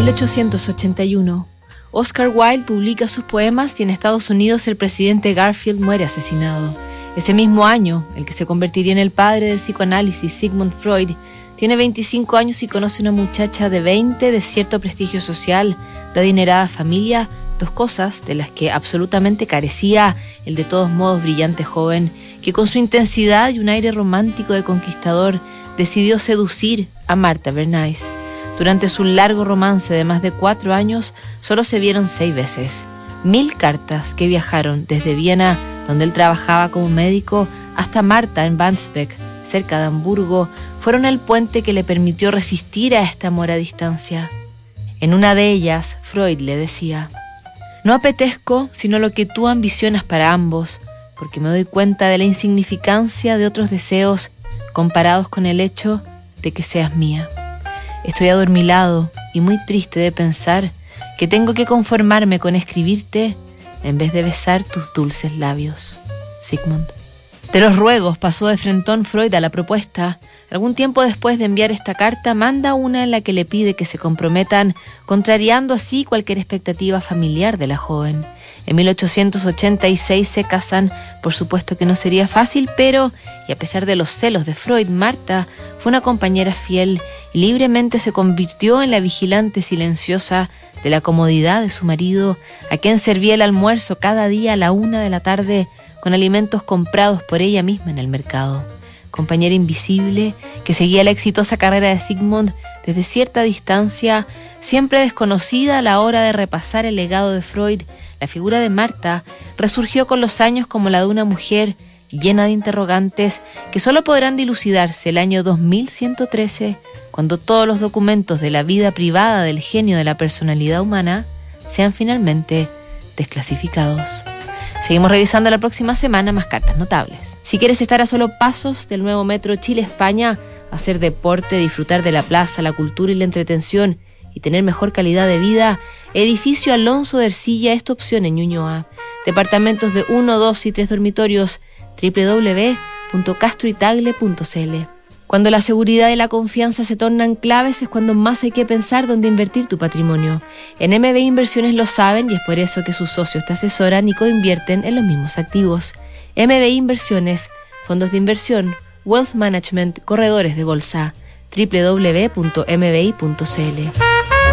1881, Oscar Wilde publica sus poemas y en Estados Unidos el presidente Garfield muere asesinado. Ese mismo año, el que se convertiría en el padre del psicoanálisis, Sigmund Freud, tiene 25 años y conoce a una muchacha de 20 de cierto prestigio social, de adinerada familia, dos cosas de las que absolutamente carecía el de todos modos brillante joven, que con su intensidad y un aire romántico de conquistador decidió seducir a Martha Bernays. Durante su largo romance de más de 4 años, solo se vieron 6 veces. 1000 cartas que viajaron desde Viena, donde él trabajaba como médico, hasta Martha en Wandsbek, cerca de Hamburgo, fueron el puente que le permitió resistir a este amor a distancia. En una de ellas, Freud le decía: «No apetezco sino lo que tú ambicionas para ambos, porque me doy cuenta de la insignificancia de otros deseos comparados con el hecho de que seas mía. Estoy adormilado y muy triste de pensar que tengo que conformarme con escribirte en vez de besar tus dulces labios. Sigmund». De los ruegos pasó de frentón Freud a la propuesta. Algún tiempo después de enviar esta carta, manda una en la que le pide que se comprometan, contrariando así cualquier expectativa familiar de la joven. En 1886 se casan, por supuesto que no sería fácil, pero, y a pesar de los celos de Freud, Martha fue una compañera fiel y libremente se convirtió en la vigilante silenciosa de la comodidad de su marido, a quien servía el almuerzo cada día a la 1 de la tarde con alimentos comprados por ella misma en el mercado. Compañera invisible que seguía la exitosa carrera de Sigmund desde cierta distancia, siempre desconocida a la hora de repasar el legado de Freud. La figura de Martha resurgió con los años como la de una mujer llena de interrogantes que solo podrán dilucidarse el año 2113, cuando todos los documentos de la vida privada del genio de la personalidad humana sean finalmente desclasificados. Seguimos revisando la próxima semana más cartas notables. Si quieres estar a solo pasos del nuevo metro Chile-España, hacer deporte, disfrutar de la plaza, la cultura y la entretención y tener mejor calidad de vida, Edificio Alonso de Ercilla es tu opción en Ñuñoa. Departamentos de 1, 2 y 3 dormitorios, www.castroytagle.cl. Cuando la seguridad y la confianza se tornan claves es cuando más hay que pensar dónde invertir tu patrimonio. En MB Inversiones lo saben y es por eso que sus socios te asesoran y coinvierten en los mismos activos. MB Inversiones, fondos de inversión, wealth management, corredores de bolsa, www.mbi.cl.